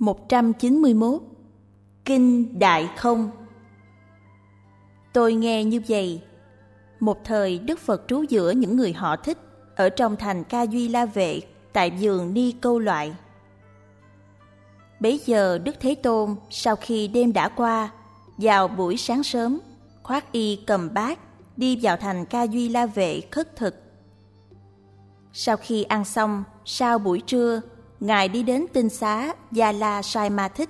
191. Kinh Đại Không. Tôi nghe như vậy. Một thời Đức Phật trú giữa những người họ Thích ở trong thành Ca Duy La Vệ tại vườn Ni Câu Loại. Bấy giờ Đức Thế Tôn sau khi đêm đã qua, vào buổi sáng sớm, khoác y cầm bát đi vào thành Ca Duy La Vệ khất thực. Sau khi ăn xong, sau buổi trưa, Ngài đi đến tinh xá Gia La Sai Ma Thích.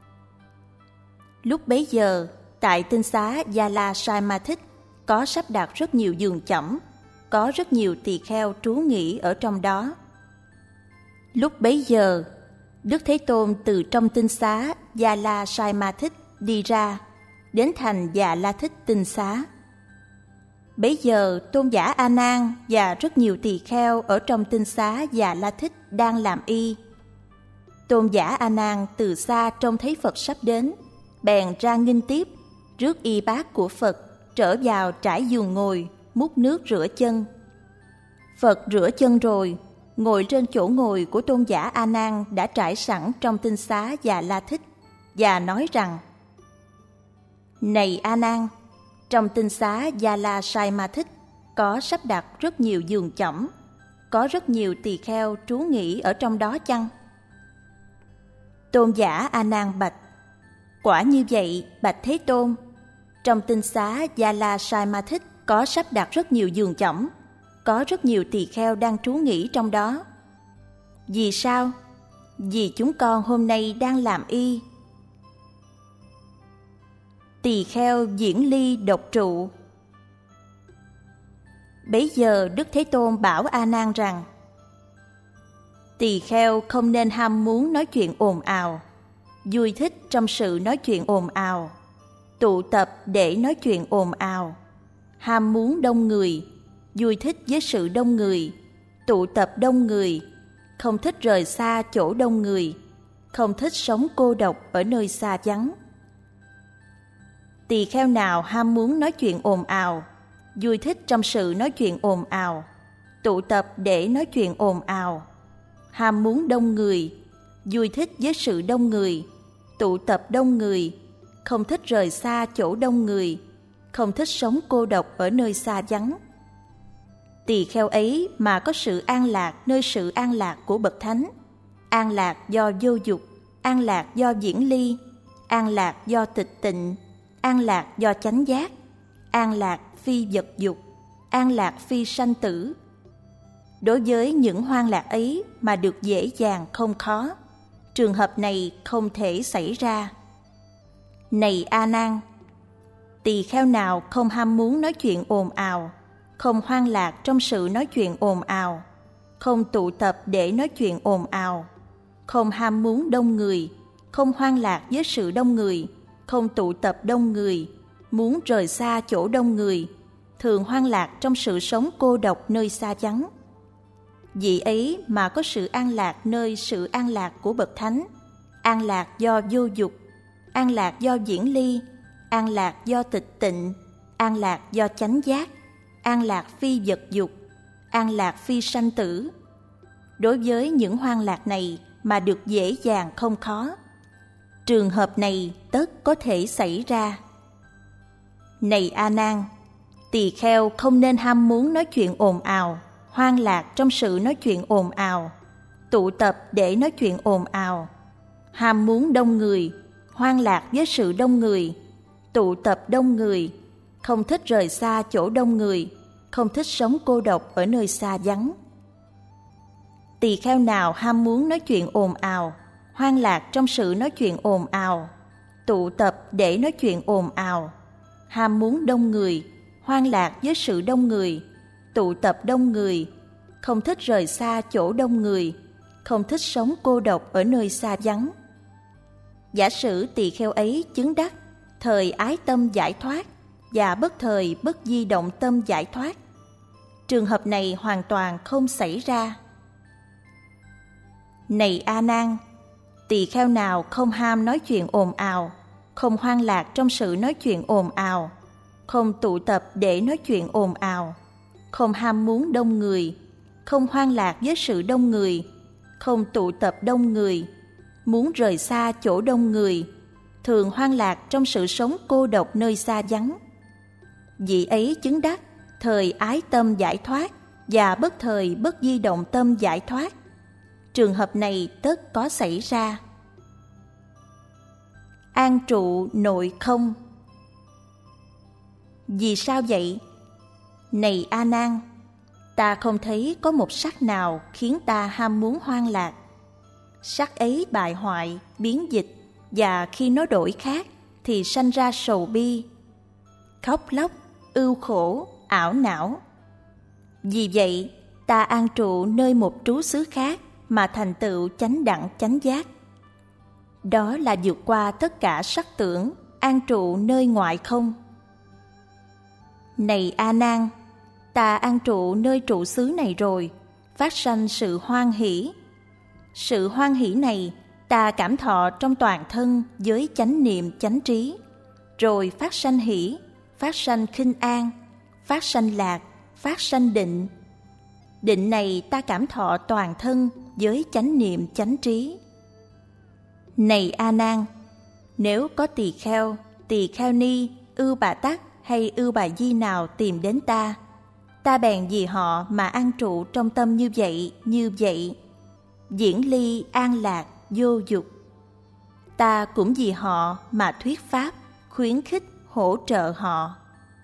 Lúc bấy giờ, tại tinh xá Gia La Sai Ma Thích có sắp đặt rất nhiều giường chõng, có rất nhiều tỳ kheo trú nghỉ ở trong đó. Lúc bấy giờ, Đức Thế Tôn từ trong tinh xá Gia La Sai Ma Thích đi ra, đến thành Dạ La Thích tinh xá. Bấy giờ Tôn giả A Nan và rất nhiều tỳ kheo ở trong tinh xá Dạ La Thích đang làm y. Tôn giả A Nan từ xa trông thấy Phật sắp đến, bèn ra nghênh tiếp, rước y bát của Phật, trở vào trải giường ngồi, múc nước rửa chân. Phật rửa chân rồi, ngồi trên chỗ ngồi của Tôn giả A Nan đã trải sẵn trong tinh xá Dạ La Thích, và nói rằng: Này A Nan, trong tinh xá Gia La Sai Ma Thích có sắp đặt rất nhiều giường chõng, có rất nhiều tỳ kheo trú nghỉ ở trong đó chăng? Tôn giả A Nan bạch: Quả như vậy, bạch Thế Tôn. Trong tinh xá Gia La Sai Ma Thích có sắp đặt rất nhiều giường chõng, có rất nhiều tỳ kheo đang trú nghỉ trong đó. Vì sao? Vì chúng con hôm nay đang làm y. Tỳ kheo diễn ly độc trụ. Bấy giờ Đức Thế Tôn bảo A Nan rằng: Tỳ kheo không nên ham muốn nói chuyện ồn ào, vui thích trong sự nói chuyện ồn ào, tụ tập để nói chuyện ồn ào, ham muốn đông người, vui thích với sự đông người, tụ tập đông người, không thích rời xa chỗ đông người, không thích sống cô độc ở nơi xa vắng. Tỳ kheo nào ham muốn nói chuyện ồn ào, vui thích trong sự nói chuyện ồn ào, tụ tập để nói chuyện ồn ào, ham muốn đông người, vui thích với sự đông người, tụ tập đông người, không thích rời xa chỗ đông người, không thích sống cô độc ở nơi xa vắng. Tỳ kheo ấy mà có sự an lạc nơi sự an lạc của Bậc Thánh, an lạc do vô dục, an lạc do diễn ly, an lạc do tịch tịnh, an lạc do chánh giác, an lạc phi vật dục, an lạc phi sanh tử. Đối với những hoan lạc ấy mà được dễ dàng không khó, trường hợp này không thể xảy ra. Này A Nan, tỳ kheo nào không ham muốn nói chuyện ồn ào, không hoan lạc trong sự nói chuyện ồn ào, không tụ tập để nói chuyện ồn ào, không ham muốn đông người, không hoan lạc với sự đông người, không tụ tập đông người, muốn rời xa chỗ đông người, thường hoan lạc trong sự sống cô độc nơi xa vắng. Vị ấy mà có sự an lạc nơi sự an lạc của Bậc Thánh, an lạc do vô dục, an lạc do diễn ly, an lạc do tịch tịnh, an lạc do chánh giác, an lạc phi vật dục, an lạc phi sanh tử. Đối với những hoan lạc này mà được dễ dàng không khó, trường hợp này tất có thể xảy ra. Này A Nan, tỳ kheo không nên ham muốn nói chuyện ồn ào, hoan lạc trong sự nói chuyện ồn ào, tụ tập để nói chuyện ồn ào, ham muốn đông người, hoan lạc với sự đông người, tụ tập đông người, không thích rời xa chỗ đông người, không thích sống cô độc ở nơi xa vắng. Tỳ kheo nào ham muốn nói chuyện ồn ào, hoan lạc trong sự nói chuyện ồn ào, tụ tập để nói chuyện ồn ào, ham muốn đông người, hoan lạc với sự đông người, tụ tập đông người, không thích rời xa chỗ đông người, không thích sống cô độc ở nơi xa vắng. Giả sử tỳ kheo ấy chứng đắc thời ái tâm giải thoát và bất thời bất di động tâm giải thoát, trường hợp này hoàn toàn không xảy ra. Này A Nan, tỳ kheo nào không ham nói chuyện ồn ào, không hoan lạc trong sự nói chuyện ồn ào, không tụ tập để nói chuyện ồn ào, không ham muốn đông người, không hoan lạc với sự đông người, không tụ tập đông người, muốn rời xa chỗ đông người, thường hoang lạc trong sự sống cô độc nơi xa vắng. Vị ấy chứng đắc thời ái tâm giải thoát và bất thời bất di động tâm giải thoát. Trường hợp này tất có xảy ra. An trụ nội không. Vì sao vậy? Này A Nan, ta không thấy có một sắc nào khiến ta ham muốn hoang lạc. Sắc ấy bại hoại, biến dịch, và khi nó đổi khác thì sanh ra sầu bi, khóc lóc, ưu khổ, ảo não. Vì vậy, ta an trụ nơi một trú xứ khác mà thành tựu chánh đẳng chánh giác. Đó là vượt qua tất cả sắc tưởng, an trụ nơi ngoại không. Này A Nan, ta an trụ nơi trụ xứ này rồi, phát sanh sự hoan hỷ. Sự hoan hỷ này ta cảm thọ trong toàn thân với chánh niệm chánh trí, rồi phát sanh hỷ, phát sanh khinh an, phát sanh lạc, phát sanh định. Định này ta cảm thọ toàn thân với chánh niệm chánh trí. Này A Nan, nếu có tỳ kheo ni, ưu bà tắc hay ưu bà di nào tìm đến ta bèn vì họ mà an trụ trong tâm như vậy, diễn ly an lạc vô dục. Ta cũng vì họ mà thuyết pháp, khuyến khích, hỗ trợ họ.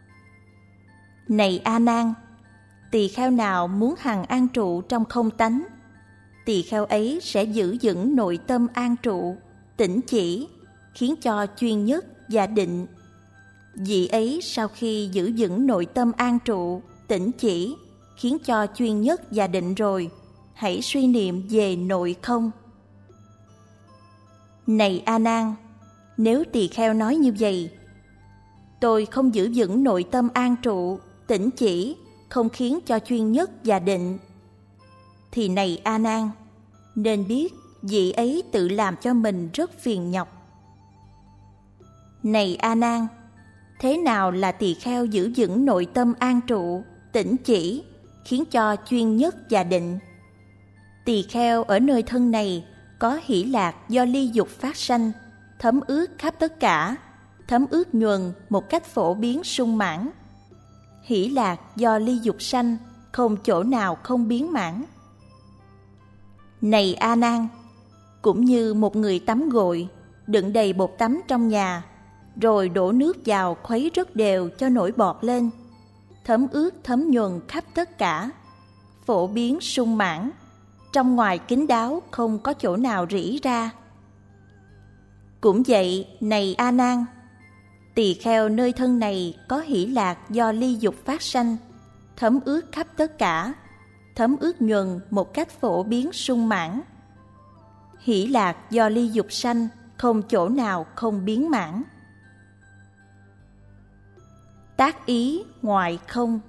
Này A Nan, tỳ kheo nào muốn hằng an trụ trong không tánh, tỳ kheo ấy sẽ giữ vững nội tâm an trụ, tĩnh chỉ, khiến cho chuyên nhất và định. Vị ấy sau khi giữ vững nội tâm an trụ, tĩnh chỉ, khiến cho chuyên nhất và định rồi, hãy suy niệm về nội không. Này A Nan, nếu tỳ kheo nói như vậy, tôi không giữ vững nội tâm an trụ, tĩnh chỉ, không khiến cho chuyên nhất và định, thì này A Nan, nên biết vị ấy tự làm cho mình rất phiền nhọc. Này A Nan, thế nào là tỳ kheo giữ vững nội tâm an trụ, tĩnh chỉ, khiến cho chuyên nhất và định? Tỳ kheo ở nơi thân này có hỷ lạc do ly dục phát sanh, thấm ướt khắp tất cả, thấm ướt nhuần một cách phổ biến sung mãn. Hỷ lạc do ly dục sanh, không chỗ nào không biến mãn. Này A Nan, cũng như một người tắm gội, đựng đầy bột tắm trong nhà, rồi đổ nước vào khuấy rất đều cho nổi bọt lên, thấm ướt thấm nhuần khắp tất cả, phổ biến sung mãn, trong ngoài kín đáo không có chỗ nào rỉ ra. Cũng vậy, này A Nan, tỳ kheo nơi thân này có hỷ lạc do ly dục phát sanh, thấm ướt khắp tất cả, thấm ướt nhuần một cách phổ biến sung mãn. Hỷ lạc do ly dục sanh, không chỗ nào không biến mãn. Tác ý ngoại không.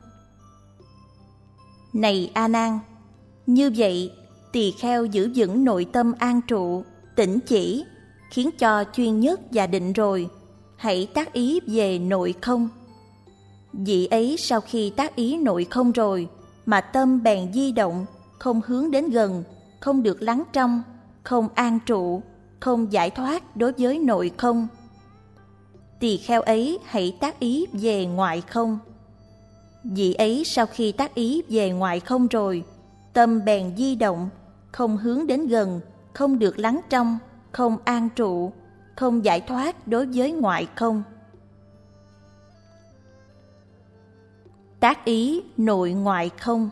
Này A Nan, như vậy tỳ kheo giữ vững nội tâm an trụ, tĩnh chỉ, khiến cho chuyên nhất và định rồi, hãy tác ý về nội không. Vị ấy sau khi tác ý nội không rồi, mà tâm bèn di động, không hướng đến gần, không được lắng trong, không an trụ, không giải thoát đối với nội không. Tỳ kheo ấy hãy tác ý về ngoại không. Vị ấy sau khi tác ý về ngoại không rồi, tâm bèn di động, không hướng đến gần, không được lắng trong, không an trụ, không giải thoát đối với ngoại không. Tác ý nội ngoại không.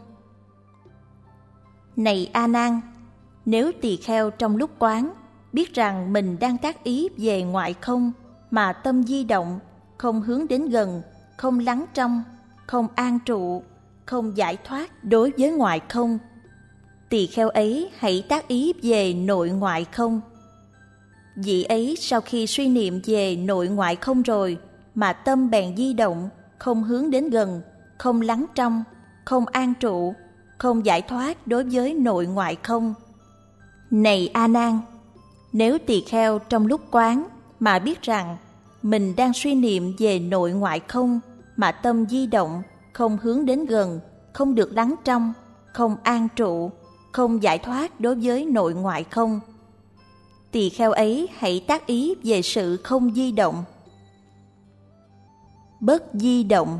Này A Nan, nếu tỳ kheo trong lúc quán biết rằng mình đang tác ý về ngoại không, mà tâm di động, không hướng đến gần, không lắng trong, không an trụ, không giải thoát đối với ngoại không, tỳ kheo ấy hãy tác ý về nội ngoại không. Vị ấy sau khi suy niệm về nội ngoại không rồi, mà tâm bèn di động, không hướng đến gần, không lắng trong, không an trụ, không giải thoát đối với nội ngoại không. Này A Nan, nếu tỳ kheo trong lúc quán mà biết rằng mình đang suy niệm về nội ngoại không, mà tâm di động, không hướng đến gần, không được lắng trong, không an trụ, không giải thoát đối với nội ngoại không, tỳ kheo ấy hãy tác ý về sự không di động. Bất di động.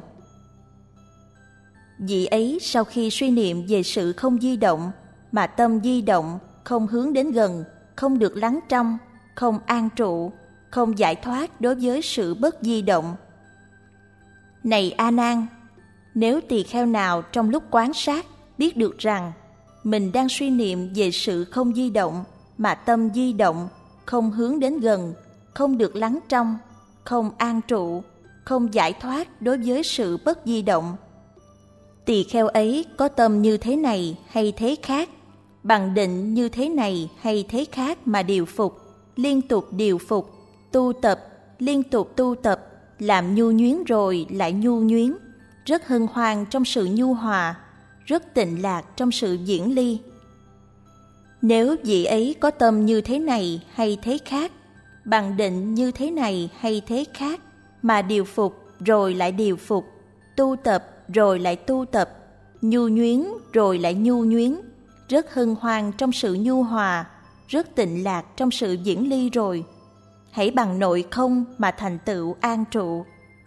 Vị ấy sau khi suy niệm về sự không di động, mà tâm di động, không hướng đến gần, không được lắng trong, không an trụ, không giải thoát đối với sự bất di động. Này A Nan, nếu tỳ kheo nào trong lúc quan sát biết được rằng mình đang suy niệm về sự không di động, mà tâm di động, không hướng đến gần, không được lắng trong, không an trụ, không giải thoát đối với sự bất di động, tỳ kheo ấy có tâm như thế này hay thế khác, bằng định như thế này hay thế khác mà điều phục, liên tục điều phục, tu tập, liên tục tu tập, làm nhu nhuyến rồi lại nhu nhuyến, rất hân hoan trong sự nhu hòa, rất tịnh lạc trong sự diễn ly. Nếu vị ấy có tâm như thế này hay thế khác, bằng định như thế này hay thế khác, mà điều phục rồi lại điều phục, tu tập rồi lại tu tập, nhu nhuyến rồi lại nhu nhuyến, rất hân hoan trong sự nhu hòa, rất tịnh lạc trong sự diễn ly rồi, hãy bằng nội không mà thành tựu an trụ.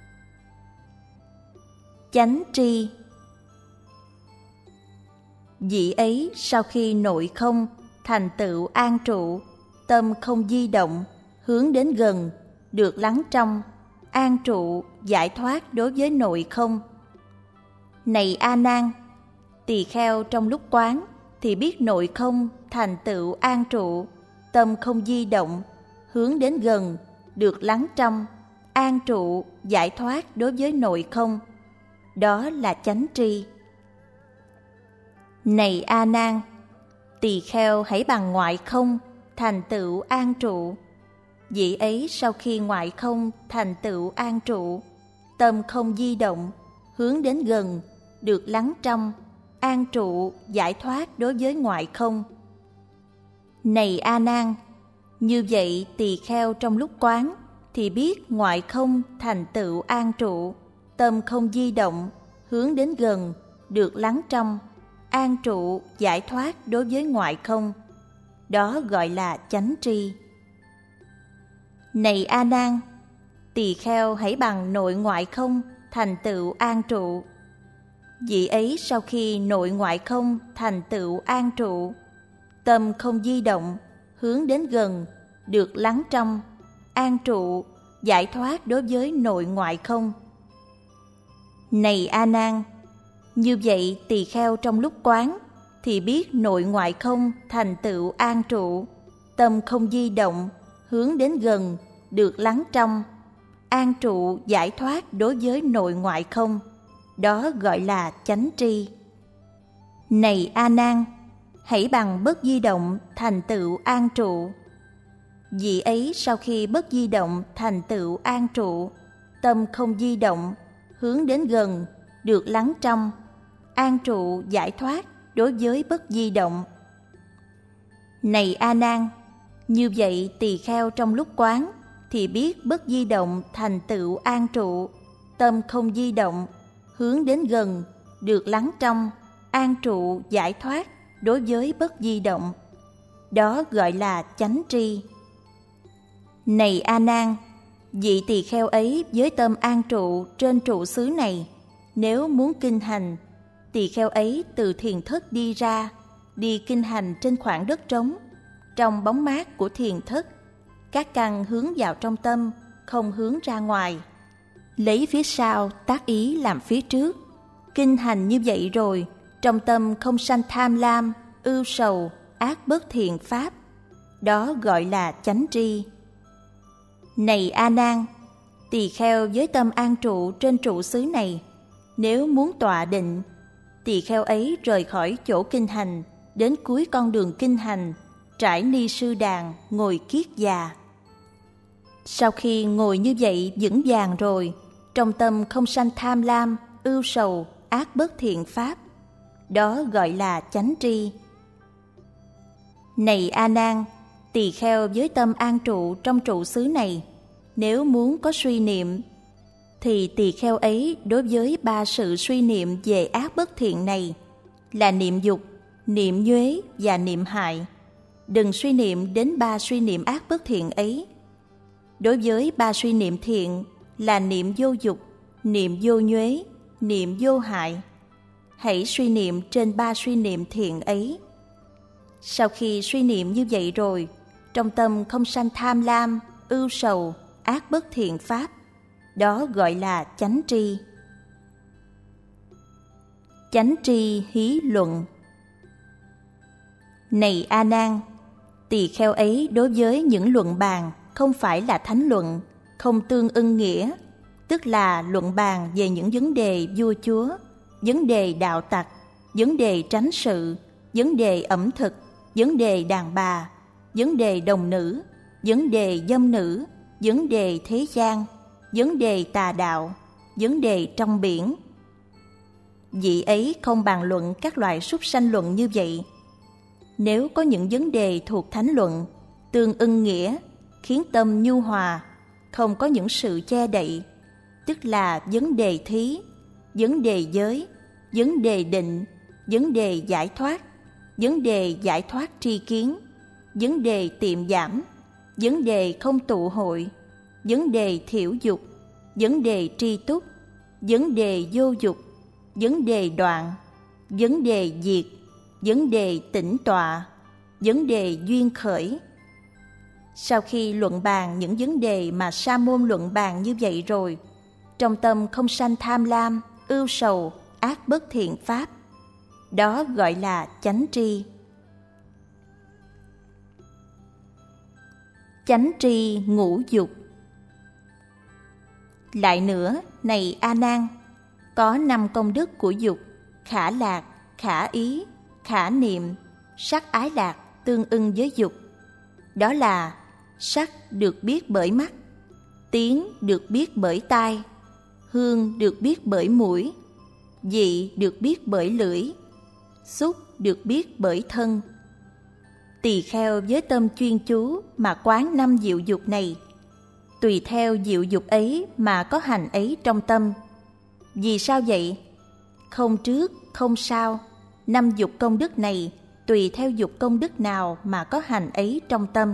Chánh tri. Vị ấy sau khi nội không, thành tựu an trụ, tâm không di động, hướng đến gần, được lắng trong, an trụ, giải thoát đối với nội không. Này A Nan, tỳ kheo trong lúc quán thì biết nội không, thành tựu an trụ, tâm không di động, hướng đến gần, được lắng trong, an trụ, giải thoát đối với nội không. Đó là chánh tri. Này A Nan, tỳ kheo hãy bằng ngoại không, thành tựu an trụ. Vị ấy sau khi ngoại không, thành tựu an trụ, tâm không di động, hướng đến gần, được lắng trong, an trụ, giải thoát đối với ngoại không. Này A Nan, như vậy tỳ kheo trong lúc quán thì biết ngoại không, thành tựu an trụ, tâm không di động, hướng đến gần, được lắng trong, an trụ, giải thoát đối với ngoại không. Đó gọi là chánh tri. Này A Nan, tỳ kheo hãy bằng nội ngoại không, thành tựu an trụ. Vị ấy sau khi nội ngoại không, thành tựu an trụ, tâm không di động, hướng đến gần, được lắng trong, an trụ, giải thoát đối với nội ngoại không. Này A Nan, như vậy tỳ kheo trong lúc quán thì biết nội ngoại không, thành tựu an trụ, tâm không di động, hướng đến gần, được lắng trong, an trụ, giải thoát đối với nội ngoại không. Đó gọi là chánh tri. Này A Nan, hãy bằng bất di động, thành tựu an trụ. Vị ấy sau khi bất di động, thành tựu an trụ, tâm không di động, hướng đến gần, được lắng trong, an trụ, giải thoát đối với bất di động. Này A Nan, như vậy tỳ kheo trong lúc quán thì biết bất di động, thành tựu an trụ, tâm không di động, hướng đến gần, được lắng trong, an trụ, giải thoát đối với bất di động. Đó gọi là chánh tri. Này A Nan, vị tỳ kheo ấy với tâm an trụ trên trụ xứ này, nếu muốn kinh hành, tỳ kheo ấy từ thiền thất đi ra, đi kinh hành trên khoảng đất trống, trong bóng mát của thiền thất, các căn hướng vào trong tâm, không hướng ra ngoài. Lấy phía sau tác ý làm phía trước. Kinh hành như vậy rồi, trong tâm không sanh tham lam, ưu sầu, ác bất thiện pháp. Đó gọi là chánh tri. Này A Nan, tỳ kheo với tâm an trụ trên trụ xứ này, nếu muốn tọa định, tỳ kheo ấy rời khỏi chỗ kinh hành, đến cuối con đường kinh hành, trải ni sư đàn, ngồi kiết già. Sau khi ngồi như vậy vững vàng rồi, trong tâm không sanh tham lam, ưu sầu, ác bất thiện pháp. Đó gọi là chánh tri. Này A Nan, tỳ kheo với tâm an trụ trong trụ xứ này, nếu muốn có suy niệm, thì tỳ kheo ấy đối với ba sự suy niệm về ác bất thiện này là niệm dục, niệm nhuế và niệm hại, đừng suy niệm đến 3 suy niệm ác bất thiện ấy. Đối với 3 suy niệm thiện là niệm vô dục, niệm vô nhuế, niệm vô hại. Hãy suy niệm trên 3 suy niệm thiện ấy. Sau khi suy niệm như vậy rồi, trong tâm không sanh tham lam, ưu sầu, ác bất thiện pháp. Đó gọi là chánh tri. Chánh tri hí luận. Này A Nan, tỳ kheo ấy đối với những luận bàn không phải là thánh luận, không tương ưng nghĩa, tức là luận bàn về những vấn đề vua chúa, vấn đề đạo tặc, vấn đề tránh sự, vấn đề ẩm thực, vấn đề đàn bà, vấn đề đồng nữ, vấn đề dâm nữ, vấn đề thế gian, vấn đề tà đạo, vấn đề trong biển. Vị ấy không bàn luận các loại súc sanh luận như vậy. Nếu có những vấn đề thuộc thánh luận, tương ưng nghĩa, khiến tâm nhu hòa, không có những sự che đậy, tức là vấn đề thí, vấn đề giới, vấn đề định, vấn đề giải thoát tri kiến, vấn đề tiệm giảm, vấn đề không tụ hội, vấn đề thiểu dục, vấn đề tri túc, vấn đề vô dục, vấn đề đoạn, vấn đề diệt, vấn đề tĩnh tọa, vấn đề duyên khởi. Sau khi luận bàn những vấn đề mà sa môn luận bàn như vậy rồi, trong tâm không sanh tham lam, ưu sầu, ác bất thiện pháp. Đó gọi là chánh tri. Chánh tri ngũ dục. Lại nữa, này A Nan, có 5 công đức của dục: khả lạc, khả ý, khả niệm, sắc ái lạc tương ưng với dục. Đó là sắc được biết bởi mắt, tiếng được biết bởi tai, hương được biết bởi mũi, vị được biết bởi lưỡi, xúc được biết bởi thân. Tỳ kheo với tâm chuyên chú mà quán 5 diệu dục này, tùy theo diệu dục ấy mà có hành ấy trong tâm. Vì sao vậy? Không trước, không sau, 5 dục công đức này tùy theo dục công đức nào mà có hành ấy trong tâm.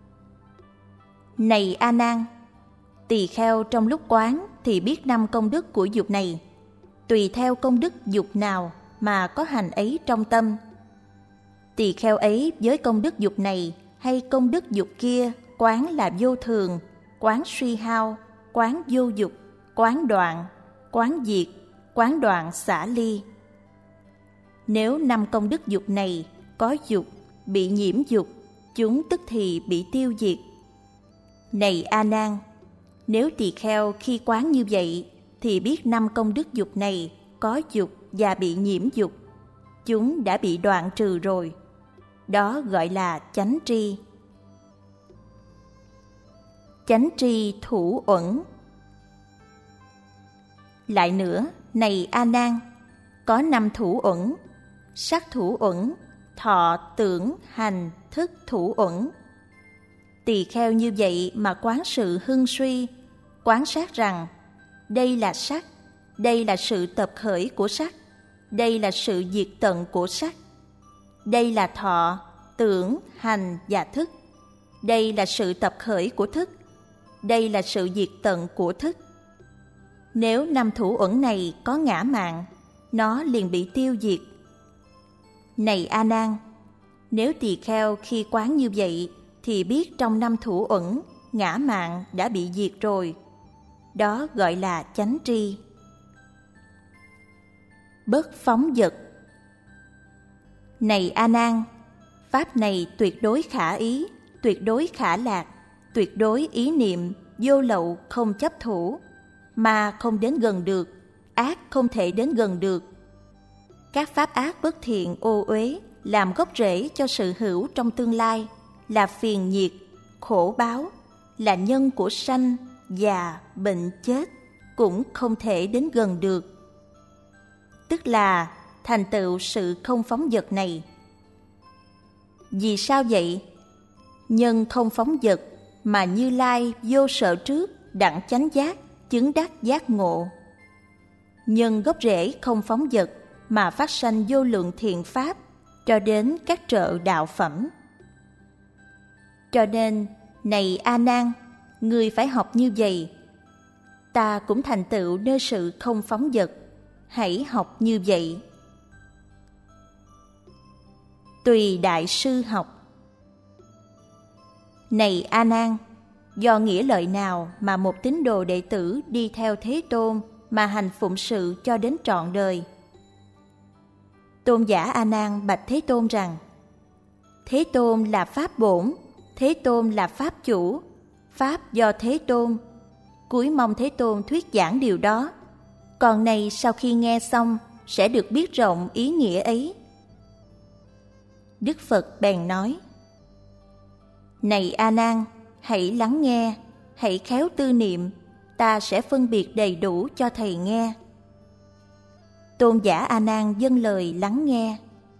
Này A Nan, tỳ kheo trong lúc quán thì biết 5 công đức của dục này, tùy theo công đức dục nào mà có hành ấy trong tâm. Tỳ kheo ấy với công đức dục này hay công đức dục kia quán là vô thường, quán suy hao, quán vô dục, quán đoạn, quán diệt, quán đoạn xả ly. Nếu 5 công đức dục này có dục, bị nhiễm dục, chúng tức thì bị tiêu diệt. Này A Nan, nếu tỳ kheo khi quán như vậy thì biết 5 công đức dục này có dục và bị nhiễm dục, chúng đã bị đoạn trừ rồi. Đó gọi là chánh tri. Chánh tri thủ uẩn. Lại nữa, này A Nan, có 5 thủ uẩn: sắc thủ uẩn, thọ, tưởng, hành, thức thủ uẩn. Tỳ kheo như vậy mà quán sự hưng suy, quán sát rằng đây là sắc, đây là sự tập khởi của sắc, đây là sự diệt tận của sắc, đây là thọ, tưởng, hành và thức, đây là sự tập khởi của thức, đây là sự diệt tận của thức. Nếu 5 thủ uẩn này có ngã mạn, nó liền bị tiêu diệt. Này A Nan, nếu tỳ kheo khi quán như vậy thì biết trong 5 thủ uẩn, ngã mạn đã bị diệt rồi. Đó gọi là chánh tri. Bất phóng dật. Này A Nan, pháp này tuyệt đối khả ý, tuyệt đối khả lạc, tuyệt đối ý niệm, vô lậu không chấp thủ, ma không đến gần được, ác không thể đến gần được. Các pháp ác bất thiện ô uế làm gốc rễ cho sự hữu trong tương lai, là phiền nhiệt, khổ báo, là nhân của sanh, già, bệnh, chết, cũng không thể đến gần được. Tức là thành tựu sự không phóng dật này. Vì sao vậy? Nhân không phóng dật mà Như Lai vô sợ trước, đặng chánh giác, chứng đắc giác ngộ. Nhân gốc rễ không phóng dật mà phát sanh vô lượng thiện pháp cho đến các trợ đạo phẩm. Cho nên, này A Nan, ngươi phải học như vậy. Ta cũng thành tựu nơi sự không phóng dật, hãy học như vậy. Tùy đại sư học. Này A Nan, do nghĩa lợi nào mà một tín đồ đệ tử đi theo Thế Tôn mà hành phụng sự cho đến trọn đời? Tôn giả A Nan bạch Thế Tôn rằng: Thế Tôn là pháp bổn, Thế Tôn là pháp chủ, pháp do Thế Tôn. Cúi mong Thế Tôn thuyết giảng điều đó. Còn này sau khi nghe xong sẽ được biết rộng ý nghĩa ấy. Đức Phật bèn nói: Này A Nan, hãy lắng nghe, hãy khéo tư niệm, ta sẽ phân biệt đầy đủ cho thầy nghe. Tôn giả A Nan dâng lời lắng nghe.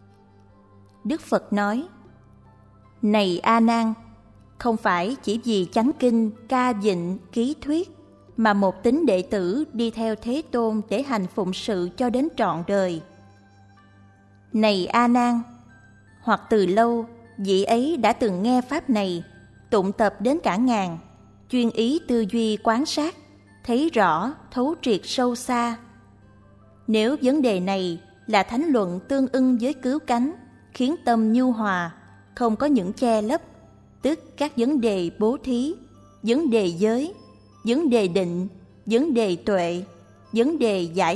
Đức Phật nói: Này A Nan, không phải chỉ vì chánh kinh, ca dịnh, ký thuyết mà một tín đệ tử đi theo Thế Tôn để hành phụng sự cho đến trọn đời. Này A Nan, hoặc từ lâu vị ấy đã từng nghe pháp này, tụng tập đến cả ngàn, chuyên ý tư duy quán sát, thấy rõ, thấu triệt sâu xa. Nếu vấn đề này là thánh luận tương ưng với cứu cánh, khiến tâm nhu hòa, không có những che lấp, tức các vấn đề bố thí, vấn đề giới, vấn đề định, vấn đề tuệ, vấn đề giải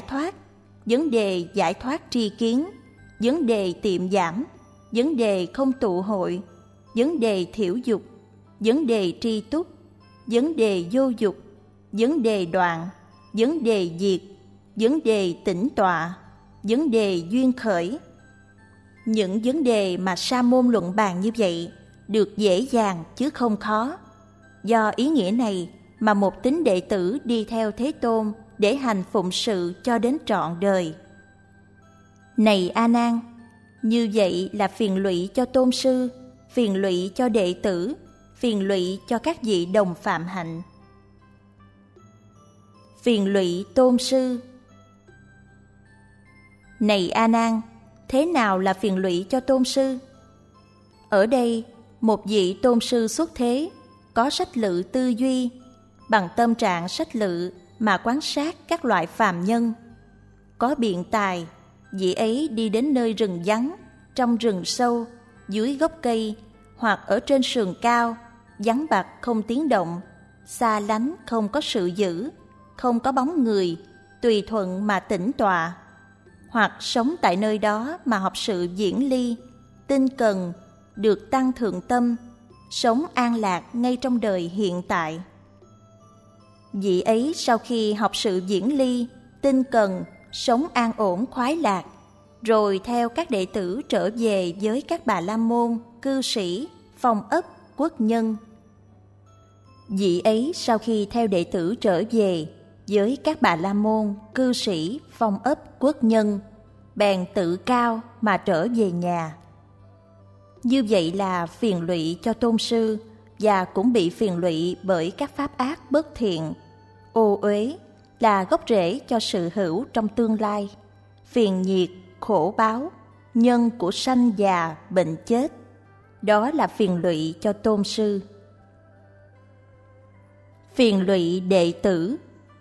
thoát tri kiến, vấn đề tiệm giảm, vấn đề không tụ hội, vấn đề thiểu dục, vấn đề tri túc, vấn đề vô dục, vấn đề đoạn, vấn đề diệt, vấn đề tĩnh tọa, vấn đề duyên khởi. Những vấn đề mà sa môn luận bàn như vậy được dễ dàng chứ không khó. Do ý nghĩa này mà một tín đệ tử đi theo Thế Tôn để hành phụng sự cho đến trọn đời. Này A Nan, như vậy là phiền lụy cho tôn sư, phiền lụy cho đệ tử, phiền lụy cho các vị đồng phạm hạnh. Phiền lụy tôn sư. Này A Nan, thế nào là phiền lụy cho tôn sư? Ở đây, một vị tôn sư xuất thế, có sách lự tư duy, bằng tâm trạng sách lự mà quan sát các loại phàm nhân. Có biện tài, vị ấy đi đến nơi rừng vắng, trong rừng sâu, dưới gốc cây, hoặc ở trên sườn cao, vắng bặt không tiếng động, xa lánh không có sự giữ, không có bóng người, tùy thuận mà tĩnh tọa. Hoặc sống tại nơi đó mà học sự diễn ly, tinh cần, được tăng thượng tâm, sống an lạc ngay trong đời hiện tại. Vị ấy sau khi học sự diễn ly, tinh cần, sống an ổn khoái lạc, rồi theo các đệ tử trở về với các bà la môn, cư sĩ, phong ấp, quốc nhân. Vị ấy sau khi theo đệ tử trở về với các bà la môn, cư sĩ, phong ấp, quốc nhân, bèn tự cao mà trở về nhà. Như vậy là phiền lụy cho tôn sư, và cũng bị phiền lụy bởi các pháp ác bất thiện. Ô uế là gốc rễ cho sự hữu trong tương lai, phiền nhiệt, khổ báo, nhân của sanh già, bệnh chết. Đó là phiền lụy cho tôn sư. Phiền lụy đệ tử.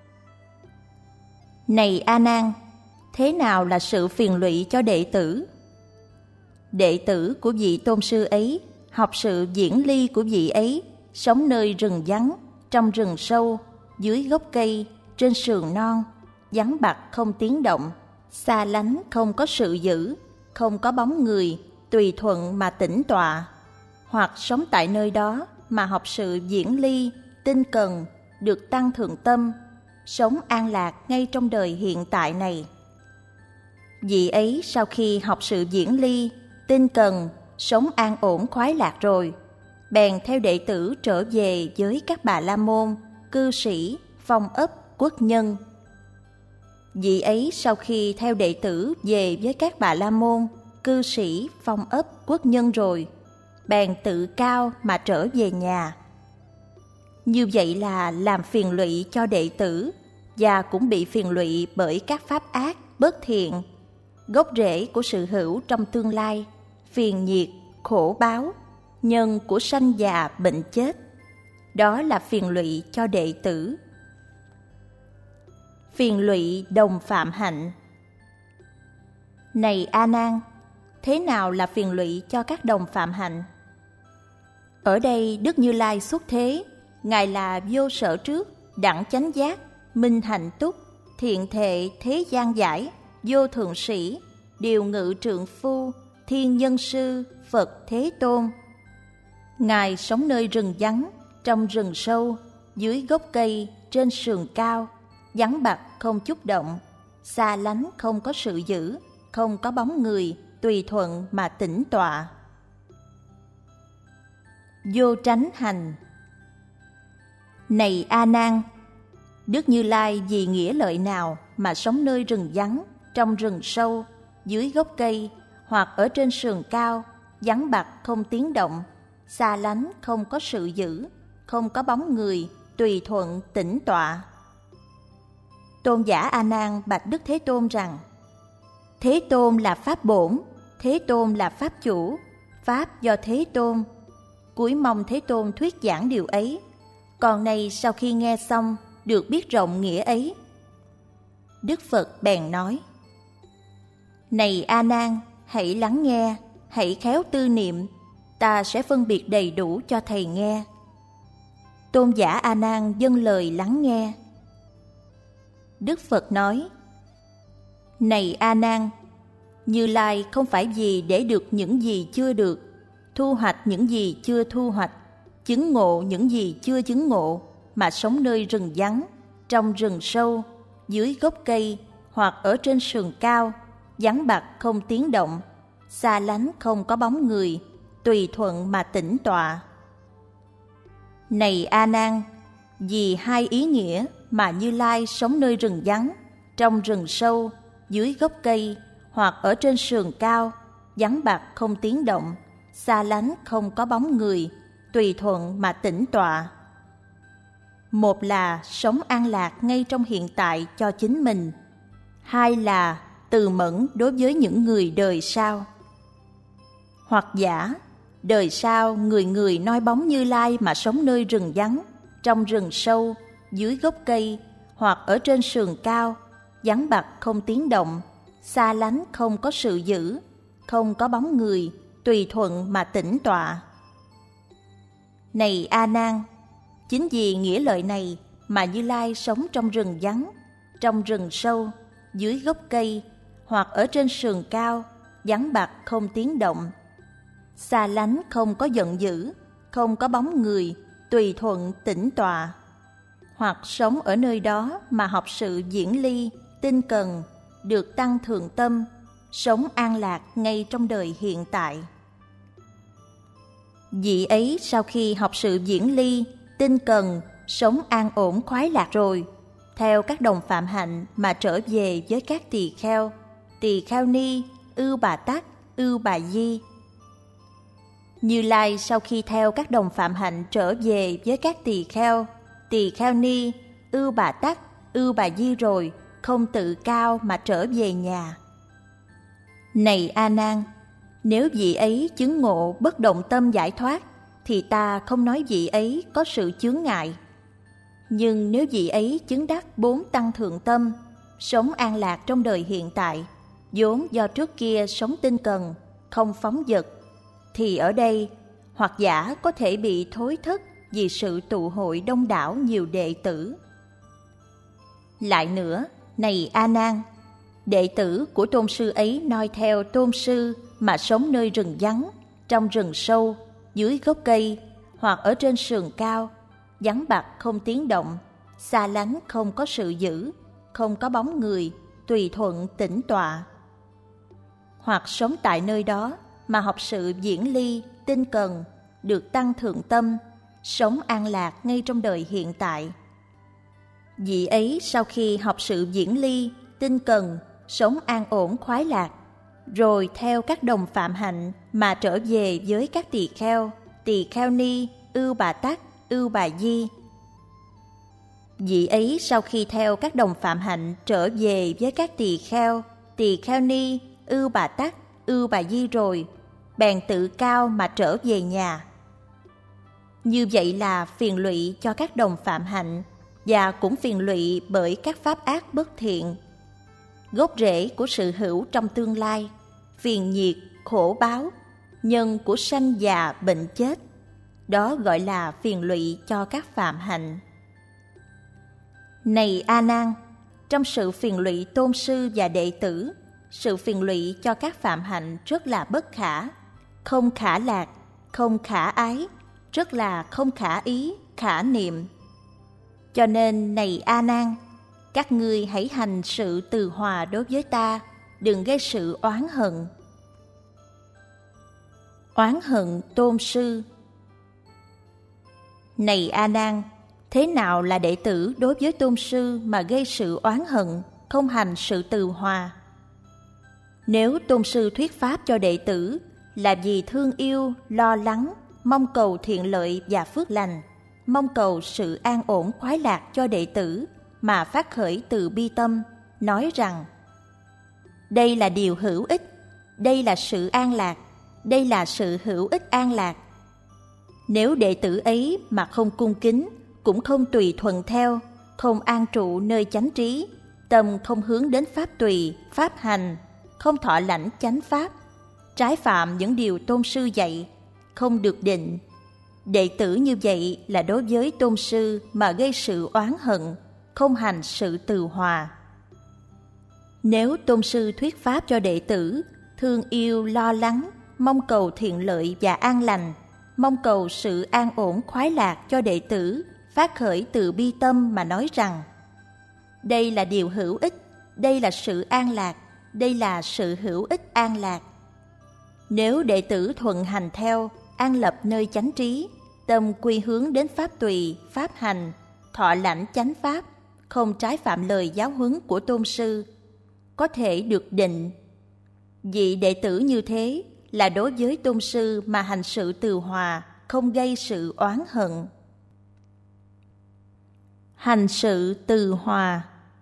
Này A Nan, thế nào là sự phiền lụy cho đệ tử? Đệ tử của vị tôn sư ấy học sự diễn ly của vị ấy, sống nơi rừng vắng, trong rừng sâu, dưới gốc cây, trên sườn non, vắng bặt không tiếng động, xa lánh không có sự giữ, không có bóng người, tùy thuận mà tĩnh tọa. Hoặc sống tại nơi đó mà học sự diễn ly, tinh cần, được tăng thượng tâm, sống an lạc ngay trong đời hiện tại này. Vị ấy sau khi học sự diễn ly, tinh cần, sống an ổn khoái lạc rồi, bèn theo đệ tử trở về với các bà la môn, cư sĩ, phong ấp, quốc nhân. Vị ấy sau khi theo đệ tử về với các bà la môn, cư sĩ, phong ấp, quốc nhân rồi, bèn tự cao mà trở về nhà. Như vậy là làm phiền lụy cho đệ tử, và cũng bị phiền lụy bởi các pháp ác, bất thiện, gốc rễ của sự hữu trong tương lai, phiền nhiệt, khổ báo, nhân của sanh già bệnh chết. Đó là phiền lụy cho đệ tử. Phiền lụy đồng phạm hạnh. Này A Nan, thế nào là phiền lụy cho các đồng phạm hạnh? Ở đây Đức Như Lai xuất thế, Ngài là vô sở trước, đẳng chánh giác, minh hạnh túc, thiện thệ thế gian giải, vô thượng sĩ, điều ngự trượng phu, thiên nhân sư, Phật Thế Tôn. Ngài sống nơi rừng vắng, trong rừng sâu, dưới gốc cây, trên sườn cao, vắng bặt không chút động, xa lánh không có sự giữ, không có bóng người, tùy thuận mà tĩnh tọa. Vô tránh hành. Này A Nan, Đức Như Lai vì nghĩa lợi nào mà sống nơi rừng vắng, trong rừng sâu, dưới gốc cây, hoặc ở trên sườn cao, vắng bặt không tiếng động, xa lánh không có sự giữ, không có bóng người, tùy thuận tĩnh tọa? Tôn giả A Nan bạch Đức Thế Tôn rằng: Thế Tôn là Pháp bổn, Thế Tôn là Pháp chủ, Pháp do Thế Tôn. Cúi mong Thế Tôn thuyết giảng điều ấy. Còn này sau khi nghe xong, được biết rộng nghĩa ấy. Đức Phật bèn nói: Này A Nan, hãy lắng nghe, hãy khéo tư niệm, ta sẽ phân biệt đầy đủ cho thầy nghe. Tôn giả A Nan dâng lời lắng nghe. Đức Phật nói: Này A Nan, Như Lai không phải vì để được những gì chưa được, thu hoạch những gì chưa thu hoạch, chứng ngộ những gì chưa chứng ngộ, mà sống nơi rừng vắng, trong rừng sâu, dưới gốc cây, hoặc ở trên sườn cao, vắng bặt không tiếng động, xa lánh không có bóng người, tùy thuận mà tĩnh tọa. Này A Nan, vì hai ý nghĩa mà Như Lai sống nơi rừng vắng, trong rừng sâu, dưới gốc cây, hoặc ở trên sườn cao, vắng bặt không tiếng động, xa lánh không có bóng người, tùy thuận mà tĩnh tọa. Một là sống an lạc ngay trong hiện tại cho chính mình, hai là từ mẫn đối với những người đời sau. Hoặc giả, đời sau người người noi bóng Như Lai mà sống nơi rừng vắng, trong rừng sâu, dưới gốc cây, hoặc ở trên sườn cao, vắng bặt không tiếng động, xa lánh không có sự giữ, không có bóng người, tùy thuận mà tĩnh tọa. Này A Nan, chính vì nghĩa lợi này mà Như Lai sống trong rừng vắng, trong rừng sâu, dưới gốc cây, hoặc ở trên sườn cao, vắng bặt không tiếng động, xa lánh không có giận dữ, không có bóng người, tùy thuận tĩnh tọa. Hoặc sống ở nơi đó mà học sự diễn ly, tinh cần, được tăng thượng tâm, sống an lạc ngay trong đời hiện tại. Vị ấy sau khi học sự diễn ly, tinh cần, sống an ổn khoái lạc rồi, theo các đồng phạm hạnh mà trở về với các tỳ kheo ni, ưu bà tắc, ưu bà di. Như Lai sau khi theo các đồng phạm hạnh trở về với các tỳ kheo ni, ưu bà tắc, ưu bà di rồi, không tự cao mà trở về nhà. Này A Nan, nếu vị ấy chứng ngộ bất động tâm giải thoát, thì ta không nói vị ấy có sự chướng ngại. Nhưng nếu vị ấy chứng đắc 4 tăng thượng tâm, sống an lạc trong đời hiện tại, vốn do trước kia sống tinh cần, không phóng dật, thì ở đây hoặc giả có thể bị thối thất vì sự tụ hội đông đảo nhiều đệ tử. Lại nữa, này A Nan, đệ tử của tôn sư ấy noi theo tôn sư mà sống nơi rừng vắng, trong rừng sâu, dưới gốc cây, hoặc ở trên sườn cao, vắng bặt không tiếng động, xa lánh không có sự giữ, không có bóng người, tùy thuận tĩnh tọa. Hoặc sống tại nơi đó mà học sự diễn ly, tinh cần, được tăng thượng tâm, sống an lạc ngay trong đời hiện tại. Vị ấy sau khi học sự diễn ly, tinh cần, sống an ổn khoái lạc, rồi theo các đồng phạm hạnh mà trở về với các tỳ kheo ni, ưu bà tắc, ưu bà di. Vị ấy sau khi theo các đồng phạm hạnh trở về với các tỳ kheo ni, ưu bà tắc, ưu bà di rồi, bèn tự cao mà trở về nhà, Như vậy là phiền lụy cho các đồng phạm hạnh và cũng phiền lụy bởi các pháp ác bất thiện. Gốc rễ của sự hữu trong tương lai, phiền nhiệt, khổ báo, nhân của sanh già bệnh chết, đó gọi là phiền lụy cho các phạm hạnh. Này A Nan, trong sự phiền lụy tôn sư và đệ tử, sự phiền lụy cho các phạm hạnh rất là bất khả, không khả lạc, không khả ái, rất là không khả ý, khả niệm. Cho nên này A Nan, các ngươi hãy hành sự từ hòa đối với ta, đừng gây sự oán hận. Oán hận tôn sư. Này A Nan, thế nào là đệ tử đối với tôn sư mà gây sự oán hận, không hành sự từ hòa? Nếu tôn sư thuyết pháp cho đệ tử là vì thương yêu, lo lắng, mong cầu thiện lợi và phước lành, mong cầu sự an ổn khoái lạc cho đệ tử mà phát khởi từ bi tâm, nói rằng đây là điều hữu ích, đây là sự an lạc, đây là sự hữu ích an lạc. Nếu đệ tử ấy mà không cung kính, cũng không tùy thuận theo, không an trụ nơi chánh trí, tâm không hướng đến pháp tùy, pháp hành, không thọ lãnh chánh pháp, trái phạm những điều tôn sư dạy, không được định, đệ tử như vậy là đối với tôn sư mà gây sự oán hận, không hành sự từ hòa. Nếu tôn sư thuyết pháp cho đệ tử, thương yêu, lo lắng, mong cầu thiện lợi và an lành, mong cầu sự an ổn khoái lạc cho đệ tử, phát khởi từ bi tâm mà nói rằng đây là điều hữu ích, đây là sự an lạc, đây là sự hữu ích an lạc. Nếu đệ tử thuận hành theo, an lập nơi chánh trí, tâm quy hướng đến pháp tùy, pháp hành, thọ lãnh chánh pháp, không trái phạm lời giáo huấn của tôn sư, có thể được định. Vị đệ tử như thế là đối với tôn sư mà hành sự từ hòa, không gây sự oán hận. Hành sự từ hòa.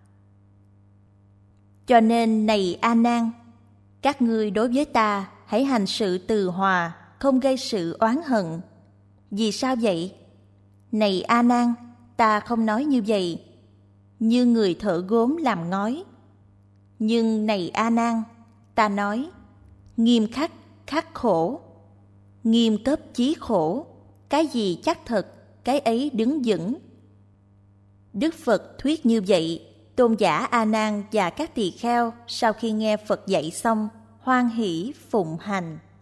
Cho nên này A Nan, các ngươi đối với ta hãy hành sự từ hòa, không gây sự oán hận. Vì sao vậy? Này A Nan, ta không nói như vậy, như người thợ gốm làm ngói. Nhưng này A Nan, ta nói nghiêm khắc, khắc khổ, nghiêm cấp chí khổ, cái gì chắc thật, cái ấy đứng vững. Đức Phật thuyết như vậy, tôn giả A Nan và các tỳ kheo sau khi nghe Phật dạy xong, hoan hỷ phụng hành.